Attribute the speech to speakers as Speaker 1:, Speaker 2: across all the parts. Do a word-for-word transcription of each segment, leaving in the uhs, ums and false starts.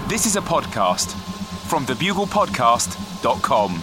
Speaker 1: This is a podcast from the bugle podcast dot com.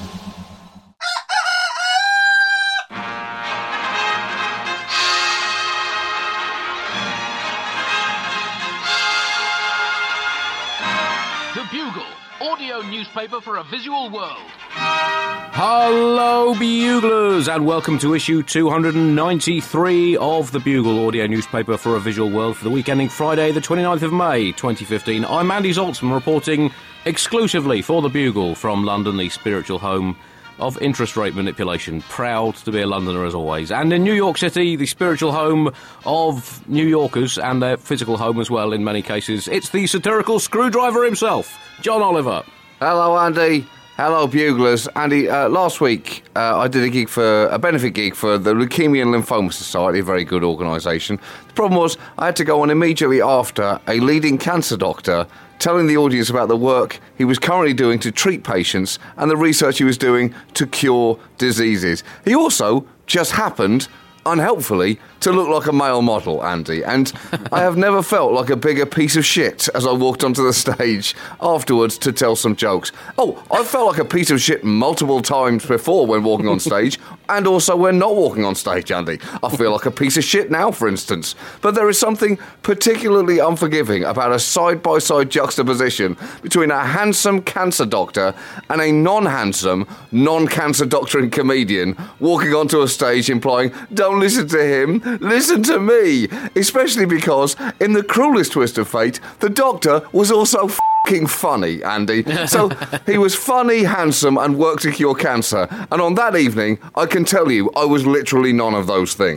Speaker 2: The Bugle, audio newspaper for a visual world.
Speaker 3: Hello, Buglers, and welcome to issue two hundred ninety-three of The Bugle, audio newspaper for a visual world, for the week ending Friday, the twenty-ninth of May, twenty fifteen. I'm Andy Zaltzman, reporting exclusively for The Bugle from London, the spiritual home of interest rate manipulation. Proud to be a Londoner as always. And in New York City, the spiritual home of New Yorkers, and their physical home as well in many cases, it's the satirical screwdriver himself, John Oliver.
Speaker 4: Hello, Andy. Hello, Buglers. Andy, uh, last week uh, I did a gig for a benefit gig for the Leukemia and Lymphoma Society, a very good organisation. The problem was I had to go on immediately after a leading cancer doctor telling the audience about the work he was currently doing to treat patients and the research he was doing to cure diseases. He also just happened, unhelpfully, to look like a male model, Andy, and I have never felt like a bigger piece of shit as I walked onto the stage afterwards to tell some jokes. Oh, I felt like a piece of shit multiple times before when walking on stage, and also when not walking on stage, Andy. I feel like a piece of shit now, for instance. But there is something particularly unforgiving about a side-by-side juxtaposition between a handsome cancer doctor and a non-handsome, non-cancer doctor and comedian walking onto a stage implying, don't listen to him, listen to me, especially because, in the cruelest twist of fate, the doctor was also f***ing funny, Andy. So, he was funny, handsome, and worked to cure cancer, and on that evening, I can tell you, I was literally none of those things.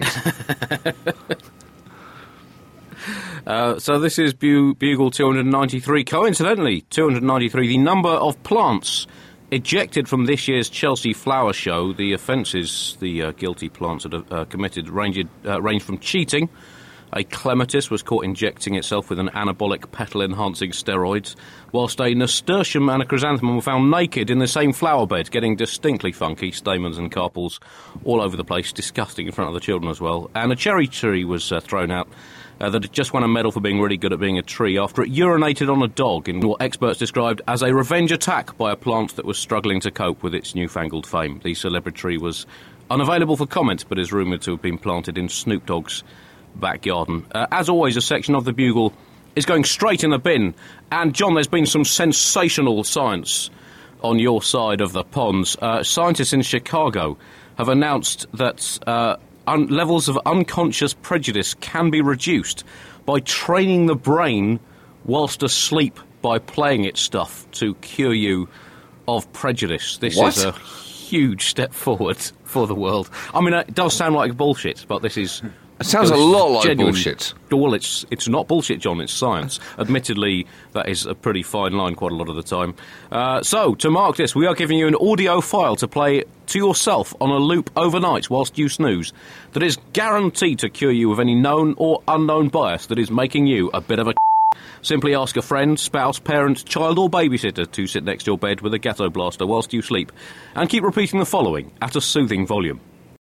Speaker 3: Uh, so this is Bu- Bugle two hundred ninety-three, coincidentally, two hundred ninety-three, the number of plants ejected from this year's Chelsea Flower Show. The offences the uh, guilty plants had uh, committed ranged, uh, ranged from cheating. A clematis was caught injecting itself with an anabolic petal-enhancing steroids, whilst a nasturtium and a chrysanthemum were found naked in the same flower bed, getting distinctly funky, stamens and carpels all over the place, disgusting in front of the children as well. And a cherry tree was uh, thrown out Uh, that had just won a medal for being really good at being a tree after it urinated on a dog in what experts described as a revenge attack by a plant that was struggling to cope with its newfangled fame. The celebrity tree was unavailable for comment, but is rumoured to have been planted in Snoop Dogg's back garden. Uh, as always, a section of the Bugle is going straight in the bin. And, John, there's been some sensational science on your side of the ponds. Uh, scientists in Chicago have announced that Uh, Un- levels of unconscious prejudice can be reduced by training the brain whilst asleep by playing it stuff to cure you of prejudice. This
Speaker 4: What?
Speaker 3: is a huge step forward for the world. I mean, it does sound like bullshit, but this is...
Speaker 4: It sounds a
Speaker 3: it's
Speaker 4: lot like
Speaker 3: genuine.
Speaker 4: bullshit.
Speaker 3: Well, it's it's not bullshit, John, it's science. Admittedly, that is a pretty fine line quite a lot of the time. Uh, so, to mark this, we are giving you an audio file to play to yourself on a loop overnight whilst you snooze that is guaranteed to cure you of any known or unknown bias that is making you a bit of a Simply ask a friend, spouse, parent, child or babysitter to sit next to your bed with a ghetto blaster whilst you sleep, and keep repeating the following at a soothing volume.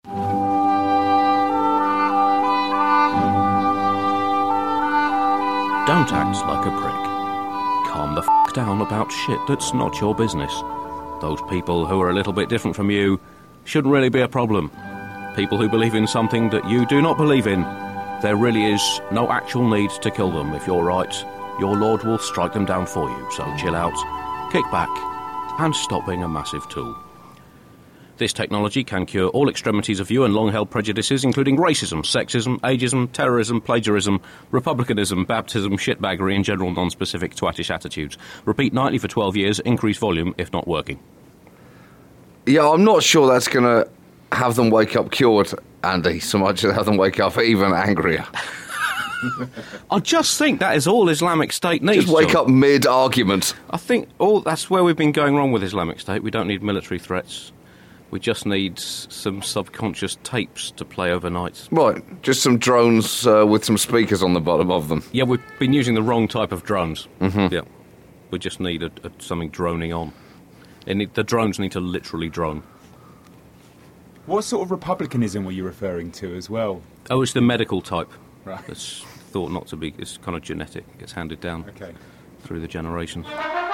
Speaker 3: Don't act like a prick. Calm the f*** down about shit that's not your business. Those people who are a little bit different from you shouldn't really be a problem. People who believe in something that you do not believe in, there really is no actual need to kill them. If you're right, your Lord will strike them down for you. So chill out, kick back, and stop being a massive tool. This technology can cure all extremities of you and long-held prejudices, including racism, sexism, ageism, terrorism, plagiarism, republicanism, baptism, shitbaggery, and general non-specific twattish attitudes. Repeat nightly for twelve years, increase volume if not working.
Speaker 4: Yeah, I'm not sure that's going to have them wake up cured, Andy, so much as have them wake up even angrier.
Speaker 3: I just think that is all Islamic State needs.
Speaker 4: Just wake
Speaker 3: John.
Speaker 4: up mid-argument.
Speaker 3: I think all that's where we've been going wrong with Islamic State. We don't need military threats. We just need some subconscious tapes to play overnight.
Speaker 4: Right, just some drones uh, with some speakers on the bottom of them.
Speaker 3: Yeah, we've been using the wrong type of drones.
Speaker 4: Mm-hmm.
Speaker 3: Yeah, we just need a, a, something droning on. It need, the drones need to literally drone.
Speaker 1: What sort of republicanism were you referring to as well?
Speaker 3: Oh, it's the medical type.
Speaker 1: Right.
Speaker 3: It's thought not to be. It's kind of genetic. It gets handed down.
Speaker 1: Okay.
Speaker 3: through the generations.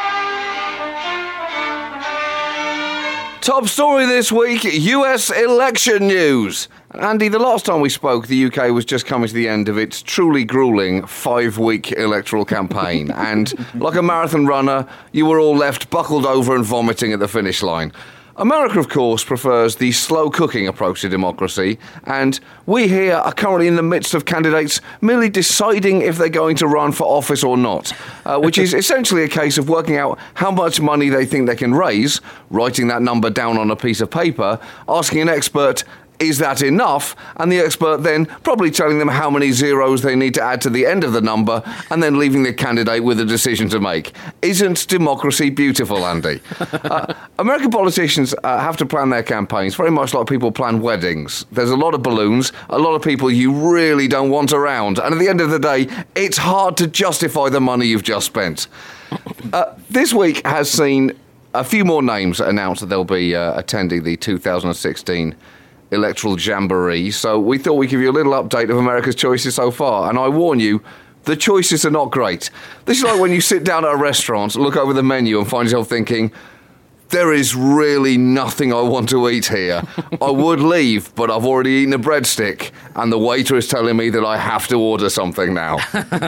Speaker 4: Top story this week, U S election news. Andy, the last time we spoke, the U K was just coming to the end of its truly gruelling five-week electoral campaign. And like a marathon runner, you were all left buckled over and vomiting at the finish line. America, of course, prefers the slow-cooking approach to democracy, and we here are currently in the midst of candidates merely deciding if they're going to run for office or not, uh, which is essentially a case of working out how much money they think they can raise, writing that number down on a piece of paper, asking an expert, is that enough? And the expert then probably telling them how many zeros they need to add to the end of the number and then leaving the candidate with a decision to make. Isn't democracy beautiful, Andy? uh, American politicians uh, have to plan their campaigns very much like people plan weddings. There's a lot of balloons, a lot of people you really don't want around, and at the end of the day, it's hard to justify the money you've just spent. Uh, this week has seen a few more names announced that they'll be uh, attending the two thousand sixteen electoral jamboree, so we thought we'd give you a little update of America's choices so far, and I warn you, the choices are not great. This is like when you sit down at a restaurant, look over the menu and find yourself thinking, there is really nothing I want to eat here. I would leave, but I've already eaten a breadstick, and the waiter is telling me that I have to order something now.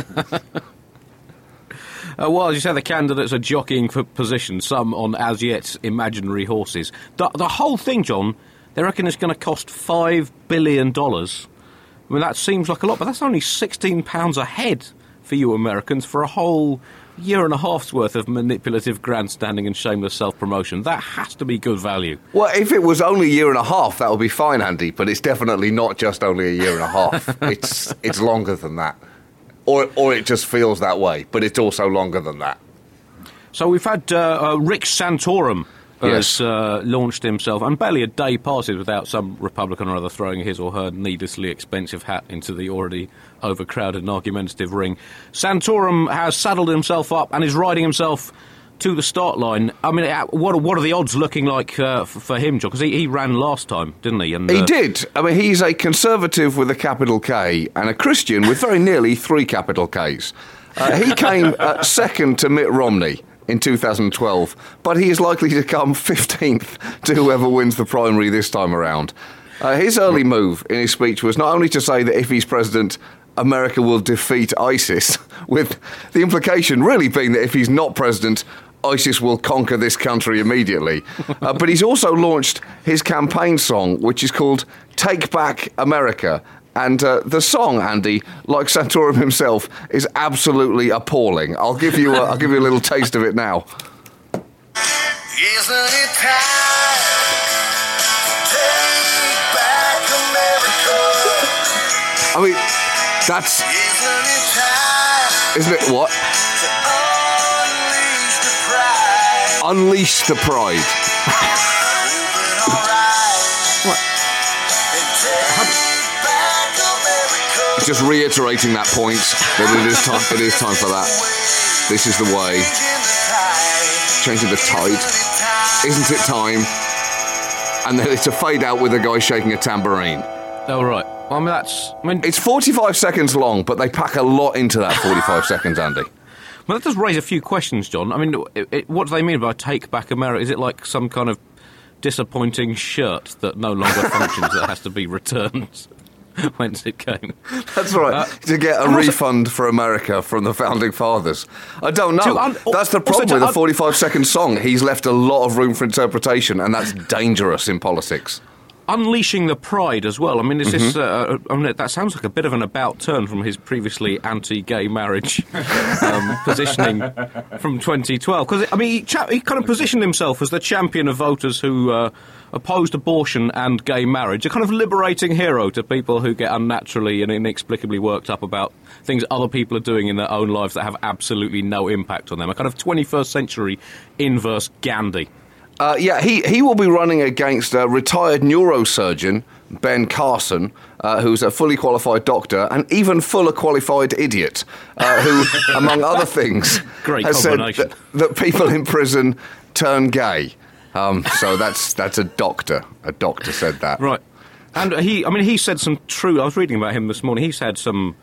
Speaker 3: Uh, well, as you say, the candidates are jockeying for position, some on as yet imaginary horses. The, the whole thing, John, they reckon it's going to cost five billion dollars. I mean, that seems like a lot, but that's only sixteen pounds a head for you Americans for a whole year and a half's worth of manipulative grandstanding and shameless self-promotion. That has to be good value.
Speaker 4: Well, if it was only a year and a half, that would be fine, Andy, but it's definitely not just only a year and a half. it's it's longer than that. Or, or it just feels that way, but it's also longer than that.
Speaker 3: So we've had uh, uh, Rick Santorum
Speaker 4: Yes.
Speaker 3: has uh, launched himself, and barely a day passes without some Republican or other throwing his or her needlessly expensive hat into the already overcrowded and argumentative ring. Santorum has saddled himself up and is riding himself to the start line. I mean, what what are the odds looking like uh, for, for him, John? Because he, he ran last time, didn't he? And, uh,
Speaker 4: he did. I mean, he's a conservative with a capital K and a Christian with very nearly three capital Ks. Uh, he came uh, second to Mitt Romney in two thousand twelve, but he is likely to come fifteenth to whoever wins the primary this time around. Uh, his early move in his speech was not only to say that if he's president, America will defeat ISIS, with the implication really being that if he's not president, ISIS will conquer this country immediately. Uh, but he's also launched his campaign song, which is called Take Back America. And uh, the song, Andy, like Santorum himself, is absolutely appalling. I'll give you a, I'll give you a little taste of it now.
Speaker 5: Isn't it time to take back America?
Speaker 4: I mean, that's...
Speaker 5: Isn't it time
Speaker 4: Isn't it what?
Speaker 5: to unleash the pride?
Speaker 4: Unleash the pride.
Speaker 5: Moving all right.
Speaker 4: What?
Speaker 5: And take back America.
Speaker 4: Just reiterating that point, that it is time, it is time for that. This is the way. Changing the tide. Isn't it time? And then it's a fade out with a guy shaking a tambourine.
Speaker 3: Oh, right. Well, I mean, that's... I mean,
Speaker 4: It's forty-five seconds long, but they pack a lot into that forty-five seconds, Andy.
Speaker 3: well, that does raise a few questions, John. I mean, it, it, what do they mean by Take Back America? Is it like some kind of disappointing shirt that no longer functions that has to be returned? Whence it came.
Speaker 4: That's right,
Speaker 3: Uh,
Speaker 4: to get a refund for America from the Founding Fathers. I don't know.
Speaker 3: To un-
Speaker 4: that's the
Speaker 3: also
Speaker 4: problem
Speaker 3: to
Speaker 4: with a
Speaker 3: un-
Speaker 4: forty-five second song. He's left a lot of room for interpretation, and that's dangerous in politics.
Speaker 3: Unleashing the pride as well. I mean, is this?
Speaker 4: Mm-hmm.
Speaker 3: Uh, I mean, that sounds like a bit of an about turn from his previously anti-gay marriage um, positioning from twenty twelve. Because I mean, he, cha- he kind of positioned himself as the champion of voters who uh, opposed abortion and gay marriage, a kind of liberating hero to people who get unnaturally and inexplicably worked up about things other people are doing in their own lives that have absolutely no impact on them. A kind of twenty-first century inverse Gandhi.
Speaker 4: Uh, yeah, he, he will be running against a retired neurosurgeon, Ben Carson, uh, who's a fully qualified doctor and even fuller qualified idiot, uh, who, among other things,
Speaker 3: Great
Speaker 4: has said
Speaker 3: combination.
Speaker 4: that, that people in prison turn gay. Um, so that's that's a doctor. A doctor said that.
Speaker 3: Right. And he, I mean, he said some true, I was reading about him this morning, he's had some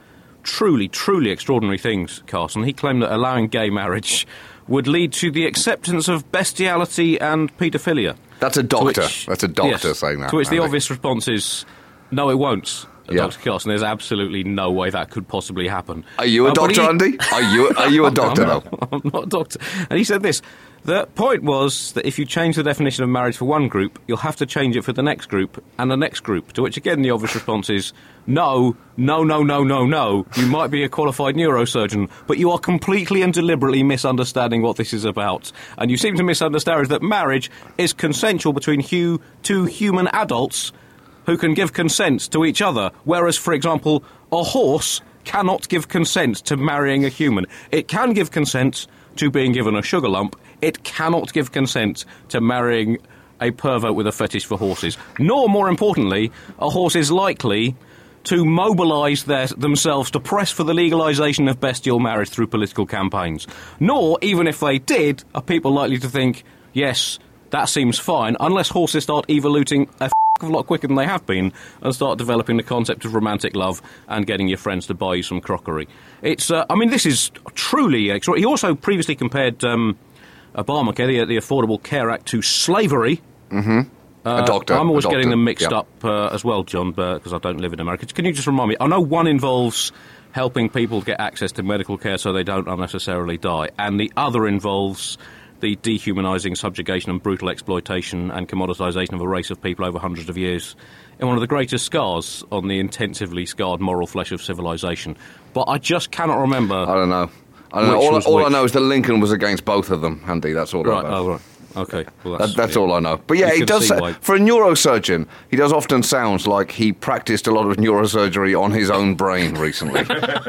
Speaker 3: truly, truly extraordinary things, Carson. He claimed that allowing gay marriage would lead to the acceptance of bestiality and paedophilia.
Speaker 4: That's a doctor.
Speaker 3: Which,
Speaker 4: That's a doctor
Speaker 3: yes,
Speaker 4: saying that.
Speaker 3: To which the
Speaker 4: Andy.
Speaker 3: obvious response is, no, it won't,
Speaker 4: Yeah.
Speaker 3: Doctor Carson. There's absolutely no way that could possibly happen.
Speaker 4: Are you a
Speaker 3: Uh, but
Speaker 4: doctor,
Speaker 3: he-
Speaker 4: Andy? Are you are you a doctor,
Speaker 3: I'm
Speaker 4: though?
Speaker 3: not, I'm not a doctor. And he said this. The point was that if you change the definition of marriage for one group, you'll have to change it for the next group and the next group. To which, again, the obvious response is, no, no, no, no, no, no. You might be a qualified neurosurgeon, but you are completely and deliberately misunderstanding what this is about. And you seem to misunderstand that marriage is consensual between hu- two human adults who can give consent to each other, whereas, for example, a horse cannot give consent to marrying a human. It can give consent to being given a sugar lump. It cannot give consent to marrying a pervert with a fetish for horses. Nor, more importantly, a horse is likely to mobilise their, themselves to press for the legalisation of bestial marriage through political campaigns. Nor, even if they did, are people likely to think, yes, that seems fine, unless horses start evoluting a a lot quicker than they have been and start developing the concept of romantic love and getting your friends to buy you some crockery. It's, uh, I mean, this is truly extraordinary. He also previously compared um, Obamacare, the, the Affordable Care Act, to slavery.
Speaker 4: Mm-hmm.
Speaker 3: Uh,
Speaker 4: a doctor.
Speaker 3: I'm always
Speaker 4: a doctor.
Speaker 3: getting them mixed
Speaker 4: Yep.
Speaker 3: up uh, as well, John, because I don't live in America. Can you just remind me? I know one involves helping people get access to medical care so they don't unnecessarily die, and the other involves the dehumanising, subjugation and brutal exploitation and commoditisation of a race of people over hundreds of years in one of the greatest scars on the intensively scarred moral flesh of civilization. But I just cannot remember.
Speaker 4: I don't know. I don't know.
Speaker 3: Which
Speaker 4: All,
Speaker 3: was
Speaker 4: all I
Speaker 3: which.
Speaker 4: know is that Lincoln was against both of them, Andy. That's all
Speaker 3: Right,
Speaker 4: I know.
Speaker 3: oh, right. Okay. Well,
Speaker 4: That,
Speaker 3: that's
Speaker 4: that's
Speaker 3: yeah.
Speaker 4: all I know. But yeah,
Speaker 3: You
Speaker 4: he
Speaker 3: can
Speaker 4: does
Speaker 3: see
Speaker 4: say,
Speaker 3: why.
Speaker 4: for a neurosurgeon, he does often sound like he practiced a lot of neurosurgery on his own brain recently.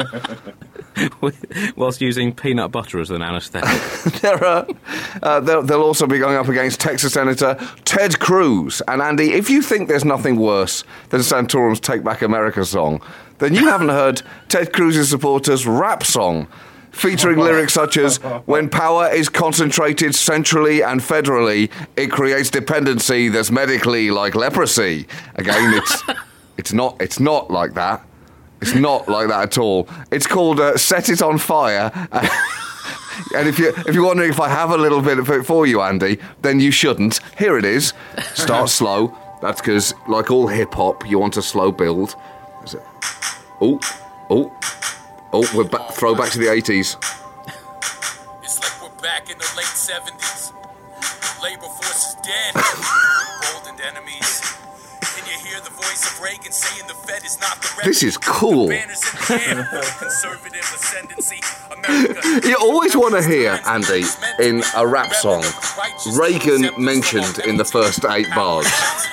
Speaker 3: Whilst using peanut butter as an anaesthetic.
Speaker 4: there are, uh, they'll, they'll also be going up against Texas Senator Ted Cruz. And Andy, if you think there's nothing worse than Santorum's Take Back America song, then you haven't heard Ted Cruz's supporters' rap song, featuring lyrics such as, when power is concentrated centrally and federally, it creates dependency that's medically like leprosy. Again, it's it's not it's not like that. It's not like that at all. It's called uh, Set It On Fire. And if, you, if you're wondering if I have a little bit of it for you, Andy, then you shouldn't. Here it is. Start slow. That's because, like all hip-hop, you want a slow build. Is it? Oh, oh, oh, we're back. Throw back to the eighties.
Speaker 6: It's like we're back in the late seventies. Labor force is dead. Emboldened enemies. Can you hear the voice of Reagan saying the Fed is not the
Speaker 4: This is cool.
Speaker 6: The banners in the air for conservative ascendancy. America.
Speaker 4: You always want to hear, Andy, in a rap song, Reagan mentioned in the first eight bars.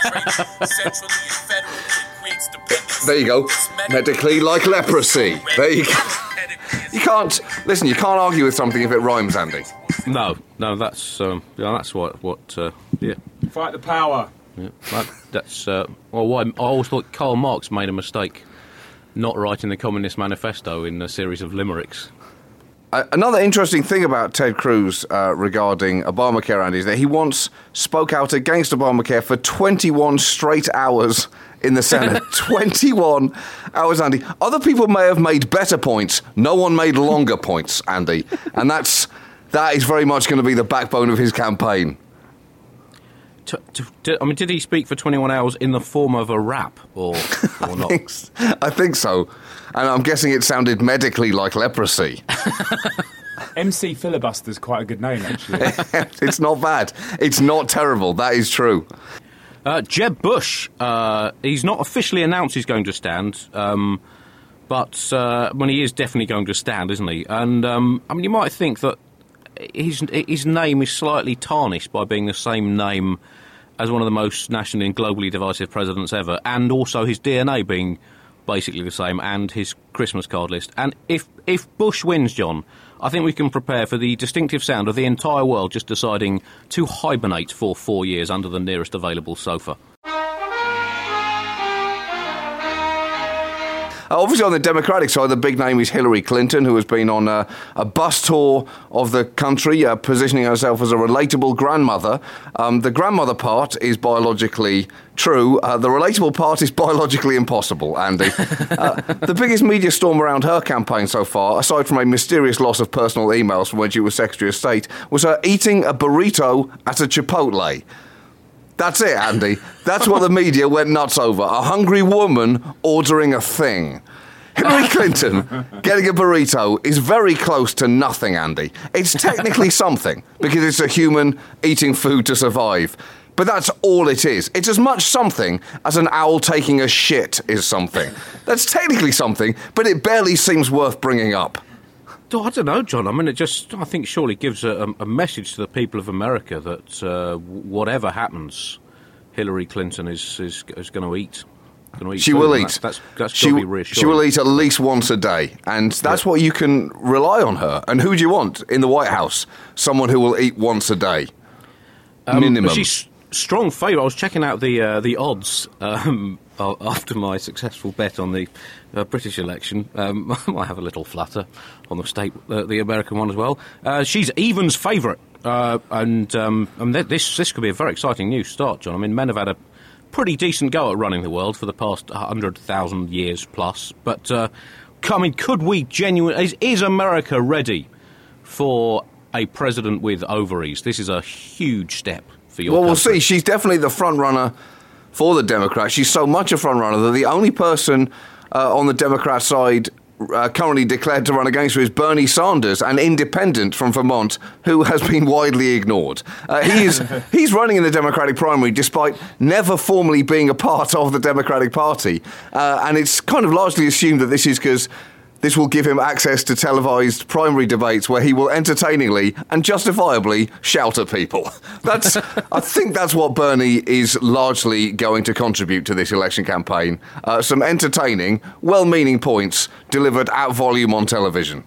Speaker 4: There you go. Medically like leprosy. There you go. You can't, listen, you can't argue with something if it rhymes, Andy.
Speaker 3: No, no, that's um, yeah, that's what what uh, yeah.
Speaker 1: Fight the power.
Speaker 3: Yeah, that, that's uh, well. Why I always thought Karl Marx made a mistake not writing the Communist Manifesto in a series of limericks.
Speaker 4: Uh, another interesting thing about Ted Cruz uh, regarding Obamacare, Andy, is that he once spoke out against Obamacare for twenty-one straight hours in the Senate. twenty-one hours, Andy. Other people may have made better points. No one made longer points, Andy. And that's that is very much going to be the backbone of his campaign.
Speaker 3: T- t- d- I mean, did he speak for twenty-one hours in the form of a rap, or, or not?
Speaker 4: I think s- I think so. And I'm guessing it sounded medically like leprosy.
Speaker 1: M C Filibuster's quite a good name, actually.
Speaker 4: It's not bad. It's not terrible. That is true.
Speaker 3: Uh, Jeb Bush, uh, he's not officially announced he's going to stand, um, but uh, when he is definitely going to stand, isn't he? And um, I mean, you might think that his his name is slightly tarnished by being the same name as one of the most nationally and globally divisive presidents ever, and also his D N A being basically the same, and his Christmas card list. And if if Bush wins, John, I think we can prepare for the distinctive sound of the entire world just deciding to hibernate for four years under the nearest available sofa.
Speaker 4: Uh, obviously, on the Democratic side, the big name is Hillary Clinton, who has been on a, a bus tour of the country, uh, positioning herself as a relatable grandmother. Um, the grandmother part is biologically true. Uh, the relatable part is biologically impossible, Andy. Uh, the biggest media storm around her campaign so far, aside from a mysterious loss of personal emails from when she was Secretary of State, was her eating a burrito at a Chipotle. That's it, Andy. That's what the media went nuts over. A hungry woman ordering a thing. Hillary Clinton getting a burrito is very close to nothing, Andy. It's technically something, because it's a human eating food to survive. But that's all it is. It's as much something as an owl taking a shit is something. That's technically something, but it barely seems worth bringing up.
Speaker 3: Oh, I don't know, John. I mean, it just, I think, surely gives a, a message to the people of America that uh, whatever happens, Hillary Clinton is is, is going to eat. Eat
Speaker 4: she
Speaker 3: food,
Speaker 4: will eat.
Speaker 3: That's, that's, that's
Speaker 4: she,
Speaker 3: got to be reassuring.
Speaker 4: She will eat at least once a day, and that's yeah. what you can rely on her. And who do you want in the White House? Someone who will eat once a day,
Speaker 3: um,
Speaker 4: minimum.
Speaker 3: She's strong favourite. I was checking out the uh, the odds um, after my successful bet on the uh, British election. Um, I might have a little flutter on the state, uh, the American one as well. Uh, she's evens favourite, uh, and um, I mean, this this could be a very exciting new start, John. I mean, men have had a pretty decent go at running the world for the past one hundred thousand years plus, but uh, I mean, could we genuinely... Is, is America ready for a president with ovaries? This is a huge step for your
Speaker 4: Well,
Speaker 3: country.
Speaker 4: we'll see. She's definitely the front runner for the Democrats. She's so much a front runner that the only person uh, on the Democrat side uh, currently declared to run against her is Bernie Sanders, an independent from Vermont who has been widely ignored. Uh, he is he's running in the Democratic primary despite never formally being a part of the Democratic Party, uh, and it's kind of largely assumed that this is because this will give him access to televised primary debates where he will entertainingly and justifiably shout at people. That's, I think that's what Bernie is largely going to contribute to this election campaign. Uh, some entertaining, well-meaning points delivered at volume on television.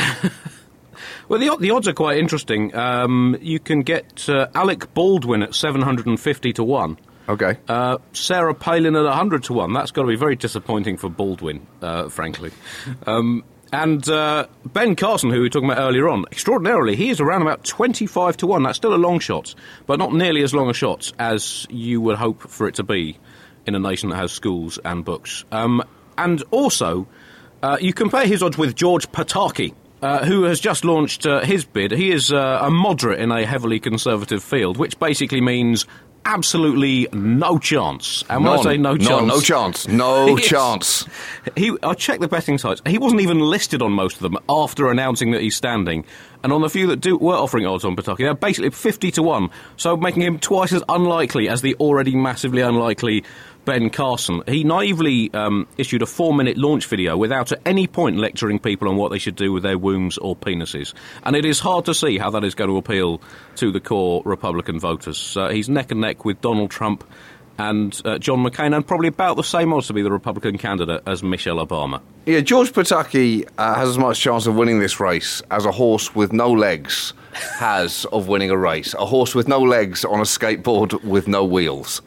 Speaker 3: Well, the, the odds are quite interesting. Um, you can get uh, Alec Baldwin at seven hundred fifty to one.
Speaker 4: Okay.
Speaker 3: Uh, Sarah Palin at one hundred to one. That's got to be very disappointing for Baldwin, uh, frankly. Um, and uh, Ben Carson, who we were talking about earlier on, extraordinarily, he is around about twenty-five to one. That's still a long shot, but not nearly as long a shot as you would hope for it to be in a nation that has schools and books. Um, and also, uh, you compare his odds with George Pataki, Uh, who has just launched uh, his bid. He is uh, a moderate in a heavily conservative field, which basically means absolutely no chance. And when
Speaker 4: None.
Speaker 3: I say no chance...
Speaker 4: No, no chance. No chance.
Speaker 3: He, I checked the betting sites. He wasn't even listed on most of them after announcing that he's standing. And on the few that do, were offering odds on Pataki, they're basically fifty to one, so making him twice as unlikely as the already massively unlikely Ben Carson. He naively um, issued a four-minute launch video without at any point lecturing people on what they should do with their wombs or penises. And it is hard to see how that is going to appeal to the core Republican voters. Uh, he's neck and neck with Donald Trump and uh, John McCain, and probably about the same odds to be the Republican candidate as Michelle Obama.
Speaker 4: Yeah, George Pataki uh, has as much chance of winning this race as a horse with no legs has of winning a race. A horse with no legs on a skateboard with no wheels.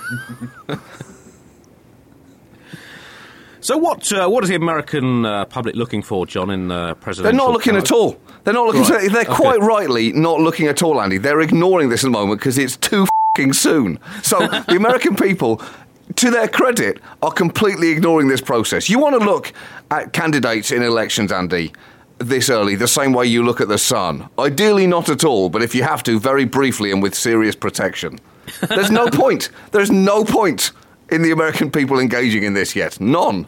Speaker 3: So what uh, what is the American uh, public looking for, John, in uh, presidential...
Speaker 4: They're not looking
Speaker 3: candidate?
Speaker 4: at all. They're not looking.
Speaker 3: Right.
Speaker 4: To, they're
Speaker 3: Okay.
Speaker 4: quite rightly not looking at all, Andy. They're ignoring this at the moment because it's too f***ing soon. So the American people, to their credit, are completely ignoring this process. You want to look at candidates in elections, Andy, this early, the same way you look at the sun. Ideally not at all, but if you have to, very briefly and with serious protection. There's no point. There's no point in the American people engaging in this yet. None.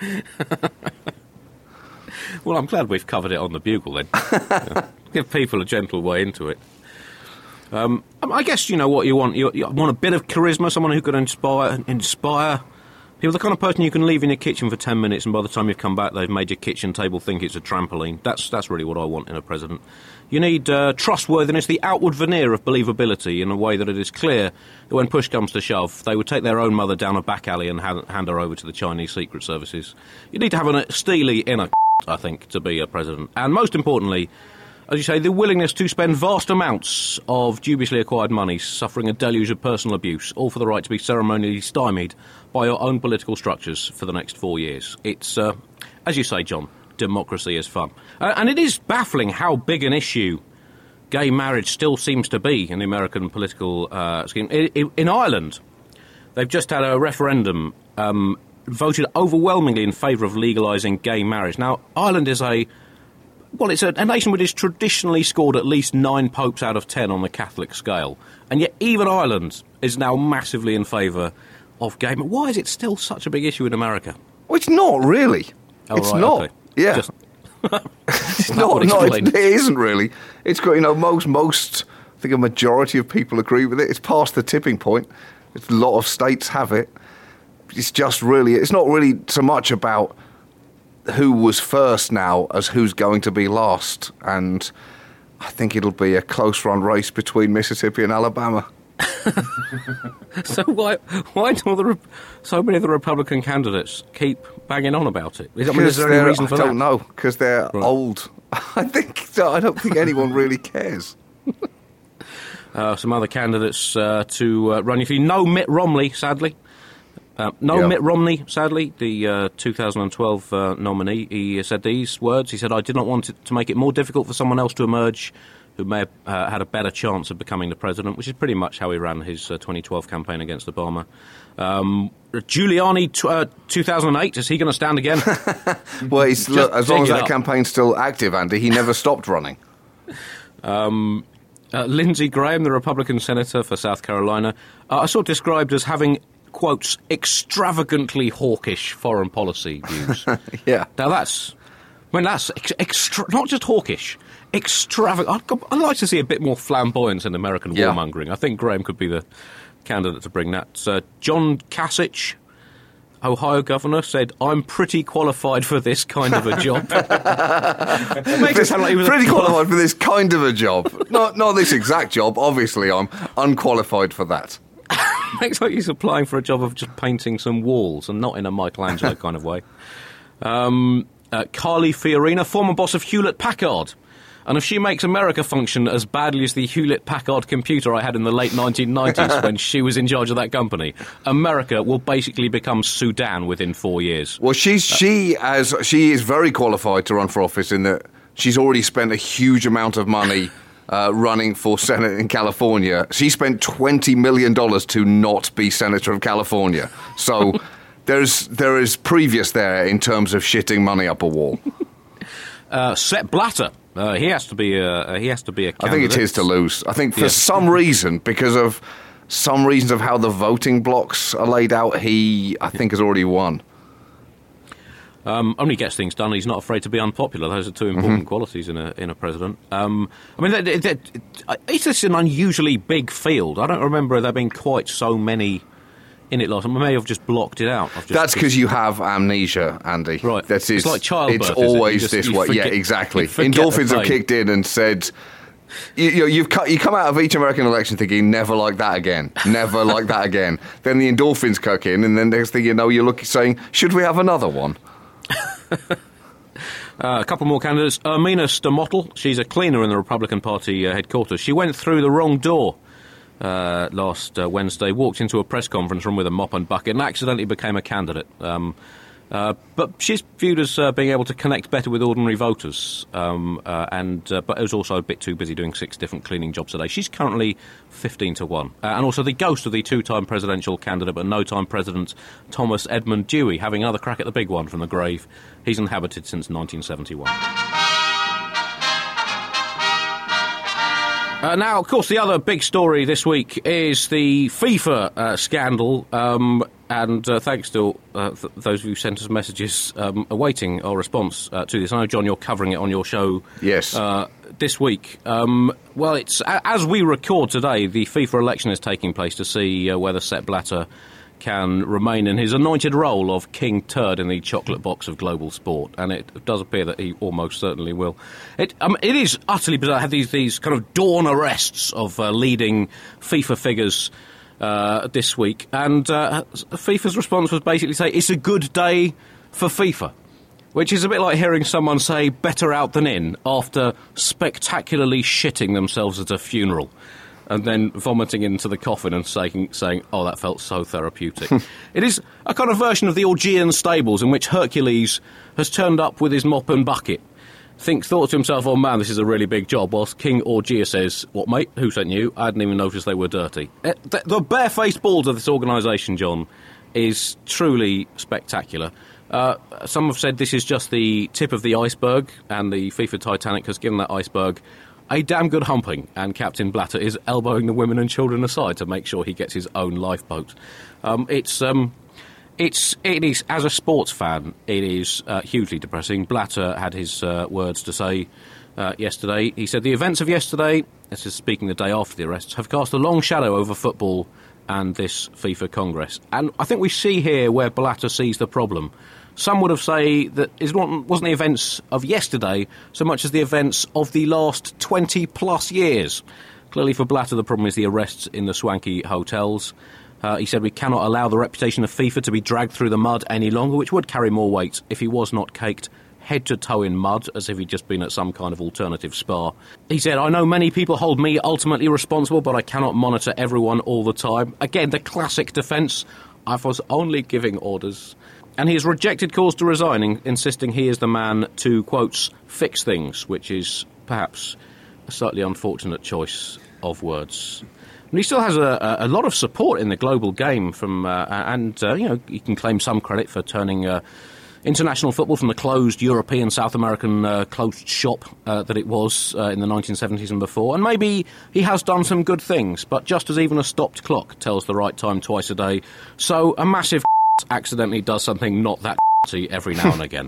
Speaker 3: Well, I'm glad we've covered it on the Bugle, then. Yeah. Give people a gentle way into it. Um, I guess you know what you want. You, you want a bit of charisma, someone who could inspire, inspire people, the kind of person you can leave in your kitchen for ten minutes, and by the time you've come back, they've made your kitchen table think it's a trampoline. That's that's really what I want in a president. You need uh, trustworthiness, the outward veneer of believability, in a way that it is clear that when push comes to shove, they would take their own mother down a back alley and hand, hand her over to the Chinese secret services. You need to have a steely inner, I think, to be a president. And most importantly, as you say, the willingness to spend vast amounts of dubiously acquired money suffering a deluge of personal abuse, all for the right to be ceremonially stymied by your own political structures for the next four years. It's uh, as you say, John, democracy is fun. Uh, and it is baffling how big an issue gay marriage still seems to be in the American political uh, scheme. I, I, in Ireland, they've just had a referendum um, voted overwhelmingly in favour of legalising gay marriage. Now, Ireland is a... Well, it's a, a nation which has traditionally scored at least nine popes out of ten on the Catholic scale. And yet even Ireland is now massively in favour of gay marriage. Why is it still such a big issue in America?
Speaker 4: Well, it's not really.
Speaker 3: Oh,
Speaker 4: it's
Speaker 3: right,
Speaker 4: not.
Speaker 3: okay.
Speaker 4: Yeah.
Speaker 3: Just-
Speaker 4: It's
Speaker 3: That
Speaker 4: not,
Speaker 3: would
Speaker 4: no,
Speaker 3: explain
Speaker 4: it,
Speaker 3: it.
Speaker 4: it isn't really. It's got, you know, most, most, I think a majority of people agree with it. It's past the tipping point. It's, a lot of states have it. It's just really, it's not really so much about who was first now as who's going to be last. And I think it'll be a close run race between Mississippi and Alabama.
Speaker 3: So why why do all the Re- so many of the Republican candidates keep banging on about it? Is, I mean, is there any
Speaker 4: they're-
Speaker 3: reason for
Speaker 4: I
Speaker 3: that?
Speaker 4: don't know, because they're
Speaker 3: Right.
Speaker 4: old. I think, I don't think anyone really cares.
Speaker 3: Uh, some other candidates uh, to uh, run. If you know Mitt Romney, sadly. Uh, no
Speaker 4: Yeah.
Speaker 3: Mitt Romney, sadly, the uh, two thousand twelve uh, nominee. He said these words. He said, I did not want it to make it more difficult for someone else to emerge who may have uh, had a better chance of becoming the president, which is pretty much how he ran his uh, twenty twelve campaign against Obama. Um, Giuliani, t- uh, two thousand eight, is he going to stand again?
Speaker 4: Well, he's, look, as long
Speaker 3: dig
Speaker 4: as
Speaker 3: it
Speaker 4: that
Speaker 3: up.
Speaker 4: campaign's still active, Andy, he never stopped running.
Speaker 3: Um, uh, Lindsey Graham, the Republican senator for South Carolina, uh, I saw described as having, quotes, extravagantly hawkish foreign policy views.
Speaker 4: Yeah.
Speaker 3: Now that's, I mean, that's ex- extra, not just hawkish, extravagant. I'd, I'd like to see a bit more flamboyance in American
Speaker 4: Yeah.
Speaker 3: warmongering. I think Graham could be the candidate to bring that. Uh, John Kasich, Ohio governor, said, I'm pretty qualified for this kind of a job. It makes it sound like he was a-
Speaker 4: Pretty qualified for this kind of a job. Not not this exact job. Obviously, I'm unqualified for that.
Speaker 3: Makes like he's applying for a job of just painting some walls and not in a Michelangelo kind of way. Um, uh, Carly Fiorina, former boss of Hewlett-Packard. And if she makes America function as badly as the Hewlett-Packard computer I had in the late nineteen nineties when she was in charge of that company, America will basically become Sudan within four years.
Speaker 4: Well, she's she as she is very qualified to run for office in that she's already spent a huge amount of money uh, running for Senate in California. She spent twenty million dollars to not be Senator of California. So there's there is previous there in terms of shitting money up a wall.
Speaker 3: Uh, Sepp Blatter, uh, he has to be a he has to be a candidate.
Speaker 4: I think it's his to lose. I think for
Speaker 3: Yeah.
Speaker 4: some reason, because of some reasons of how the voting blocks are laid out, he, I think, has already won.
Speaker 3: Um, only gets things done. He's not afraid to be unpopular. Those are two important
Speaker 4: Mm-hmm.
Speaker 3: qualities in a in a president. Um, I mean, th- th- th- it's just an unusually big field. I don't remember there being quite so many in it last time. I may have just blocked it out. I've just,
Speaker 4: That's because you have amnesia, Andy.
Speaker 3: Right.
Speaker 4: That's
Speaker 3: It's like childbirth,
Speaker 4: It's
Speaker 3: is it? You
Speaker 4: always
Speaker 3: just-
Speaker 4: this
Speaker 3: you
Speaker 4: way.
Speaker 3: forget-
Speaker 4: yeah, exactly.
Speaker 3: you forget
Speaker 4: Endorphins
Speaker 3: the
Speaker 4: have
Speaker 3: pain.
Speaker 4: kicked in and said, you, you know, you've cut, you come out of each American election thinking, never like that again, never like that again. Then the endorphins kick in, and then next thing you know, you're looking saying, should we have another one?
Speaker 3: Uh, a couple more candidates. Ermina Stamotl, she's a cleaner in the Republican Party uh, headquarters. She went through the wrong door uh, last uh, Wednesday, walked into a press conference room with a mop and bucket and accidentally became a candidate. Um, uh, but she's viewed as uh, being able to connect better with ordinary voters, um, uh, and uh, but was also a bit too busy doing six different cleaning jobs a day. She's currently fifteen to one. Uh, and also the ghost of the two-time presidential candidate but no-time president, Thomas Edmund Dewey, having another crack at the big one from the grave. He's inhabited since nineteen seventy-one. Uh, now, of course, the other big story this week is the FIFA uh, scandal, um, and uh, thanks to uh, th- those of you who sent us messages um, awaiting our response uh, to this. I know, John, you're covering it on your show
Speaker 4: Yes.
Speaker 3: uh, this week. Um, well, it's a- as we record today, the FIFA election is taking place to see uh, whether Sepp Blatter can remain in his anointed role of King Turd in the chocolate box of global sport, and it does appear that he almost certainly will. It, um, it is utterly bizarre. I have these, these kind of dawn arrests of uh, leading FIFA figures uh, this week, and uh, FIFA's response was basically say, it's a good day for FIFA, which is a bit like hearing someone say better out than in after spectacularly shitting themselves at a funeral. and then vomiting into the coffin and saying, saying oh, that felt so therapeutic. It is a kind of version of the Augean stables in which Hercules has turned up with his mop and bucket. Think, thought to himself, oh man, this is a really big job, whilst King Augeas says, what mate, who sent you? I hadn't even noticed they were dirty. Uh, the, the barefaced balls of this organisation, John, is truly spectacular. Uh, some have said this is just the tip of the iceberg, and the FIFA Titanic has given that iceberg a damn good humping, and Captain Blatter is elbowing the women and children aside to make sure he gets his own lifeboat. Um, it's... Um, It's, it is, as a sports fan, it is uh, hugely depressing. Blatter had his uh, words to say uh, yesterday. He said, the events of yesterday, this is speaking the day after the arrests, have cast a long shadow over football and this FIFA Congress. And I think we see here where Blatter sees the problem. Some would have said that it wasn't the events of yesterday so much as the events of the last twenty plus years. Clearly for Blatter, the problem is the arrests in the swanky hotels. Uh, he said we cannot allow the reputation of FIFA to be dragged through the mud any longer, which would carry more weight if he was not caked head to toe in mud, as if he'd just been at some kind of alternative spa. He said, I know many people hold me ultimately responsible, but I cannot monitor everyone all the time. Again, the classic defence, I was only giving orders. And he has rejected calls to resigning, insisting he is the man to, quotes, fix things, which is perhaps a slightly unfortunate choice of words. And he still has a, a lot of support in the global game from, uh, and uh, you know, he can claim some credit for turning uh, international football from the closed European, South American uh, closed shop uh, that it was uh, in the nineteen seventies and before. And maybe he has done some good things, but just as even a stopped clock tells the right time twice a day, so a massive accidentally does something not that every now and again.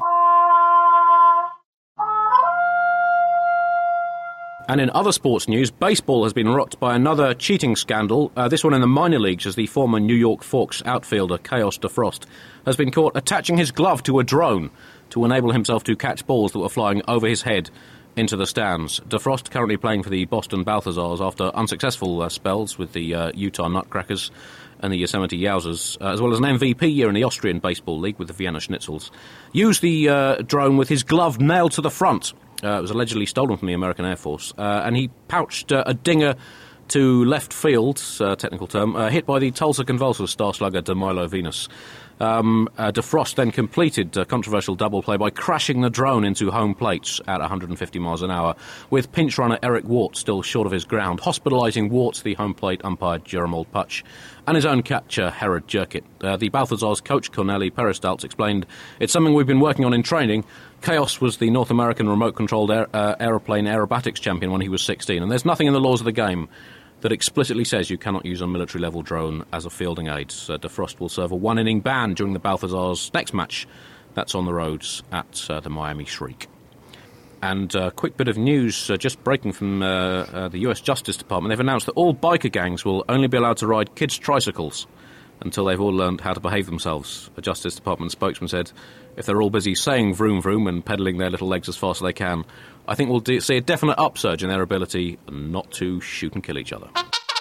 Speaker 3: And in other sports news, baseball has been rocked by another cheating scandal, uh, this one in the minor leagues, as the former New York Forks outfielder Chaos DeFrost has been caught attaching his glove to a drone to enable himself to catch balls that were flying over his head into the stands. DeFrost currently playing for the Boston Balthazars after unsuccessful uh, spells with the uh, Utah Nutcrackers and the Yosemite Yowzers, uh, as well as an M V P year in the Austrian Baseball League with the Vienna Schnitzels. Used the uh, drone with his glove nailed to the front. Uh, it was allegedly stolen from the American Air Force, uh, and he pouched uh, a dinger to left field, uh, technical term, uh, hit by the Tulsa Convulsors star slugger DeMilo Venus. Um, uh, DeFrost then completed a controversial double play by crashing the drone into home plates at one hundred fifty miles an hour, with pinch runner Eric Wart still short of his ground, hospitalising Wart, the home plate umpire Jeromold Putch, and his own catcher Herod Jerkett. Uh, the Balthazars coach Corneli Peristaltz explained, it's something we've been working on in training. Chaos was the North American remote-controlled aer- uh, aeroplane aerobatics champion when he was sixteen, and there's nothing in the laws of the game that explicitly says you cannot use a military-level drone as a fielding aid. Uh, DeFrost will serve a one-inning ban during the Balthazars' next match. That's on the roads at uh, the Miami Shriek. And a uh, quick bit of news, uh, just breaking from uh, uh, the U S Justice Department. They've announced that all biker gangs will only be allowed to ride kids' tricycles until they've all learned how to behave themselves. A Justice Department spokesman said, if they're all busy saying vroom vroom and pedalling their little legs as fast as they can, I think we'll de- see a definite upsurge in their ability not to shoot and kill each other.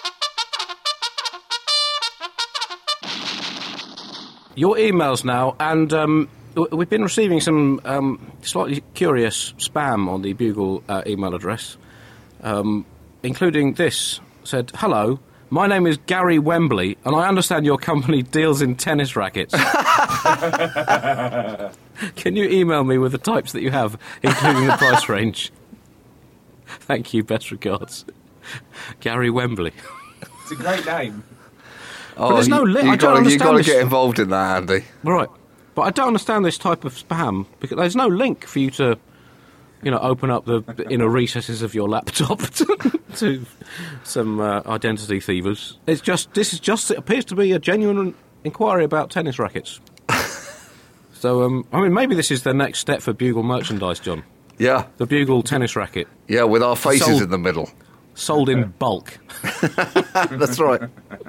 Speaker 3: Your emails now, and um, we've been receiving some um, slightly curious spam on the Bugle uh, email address, um, including this. Said, hello, my name is Gary Wembley, and I understand your company deals in tennis rackets. Can you email me with the types that you have, including the price range? Thank you, best regards. Gary Wembley.
Speaker 1: It's a great name.
Speaker 4: Oh,
Speaker 3: But there's no
Speaker 4: you-
Speaker 3: li-
Speaker 4: you
Speaker 3: I don't
Speaker 4: gotta,
Speaker 3: understand
Speaker 4: You've got to
Speaker 3: this.
Speaker 4: get involved in that, Andy.
Speaker 3: Right. But I don't understand this type of spam, because there's no link for you to, you know, open up the inner recesses of your laptop to, to some uh, identity thievers. It's just, this is just, it appears to be a genuine inquiry about tennis rackets. So, um, I mean, maybe this is the next step for Bugle merchandise, John.
Speaker 4: Yeah,
Speaker 3: The Bugle tennis racket,
Speaker 4: yeah, with our faces
Speaker 3: Sold-
Speaker 4: in the middle.
Speaker 3: sold in bulk.
Speaker 4: That's right.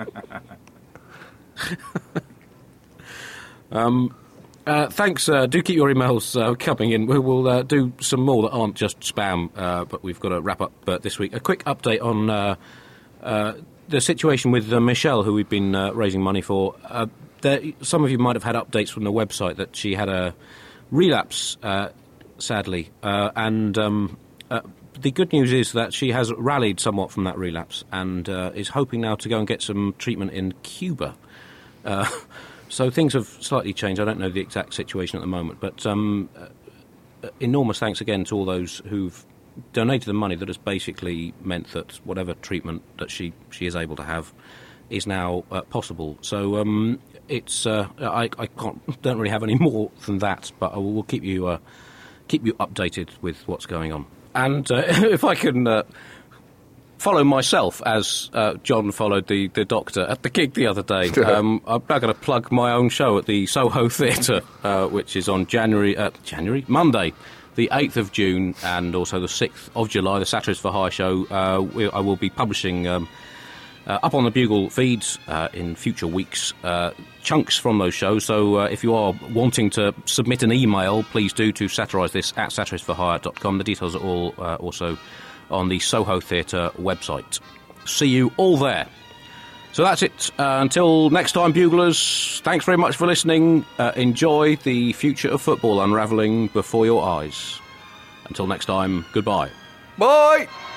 Speaker 3: Uh, thanks. Uh, do keep your emails uh, coming in. We will uh, do some more that aren't just spam, uh, but we've got to wrap up uh, this week. A quick update on uh, uh, the situation with uh, Michelle, who we've been uh, raising money for. Uh, there, some of you might have had updates from the website that she had a relapse, uh, sadly, uh, and um, uh, the good news is that she has rallied somewhat from that relapse and uh, is hoping now to go and get some treatment in Cuba. Uh, so things have slightly changed. I don't know the exact situation at the moment, but um, uh, enormous thanks again to all those who've donated the money that has basically meant that whatever treatment that she, she is able to have is now uh, possible. So um, it's uh, I, I can't don't really have any more than that, but I will we'll keep you uh, keep you updated with what's going on. And uh, if I can uh, follow myself as uh, John followed the, the doctor at the gig the other day, um, I'm now going to plug my own show at the Soho Theatre, uh, which is on January uh, January Monday, the eighth of June, and also the sixth of July, the Satirist for Hire show. Uh, we, I will be publishing um, uh, up on the Bugle feeds uh, in future weeks uh, chunks from those shows. So uh, if you are wanting to submit an email, please do to satirise this at satirist for hire dot com. The details are all uh, also on the Soho Theatre website. See you all there. So that's it. Uh, until next time, Buglers, thanks very much for listening. Uh, enjoy the future of football unravelling before your eyes. Until next time, goodbye.
Speaker 4: Bye!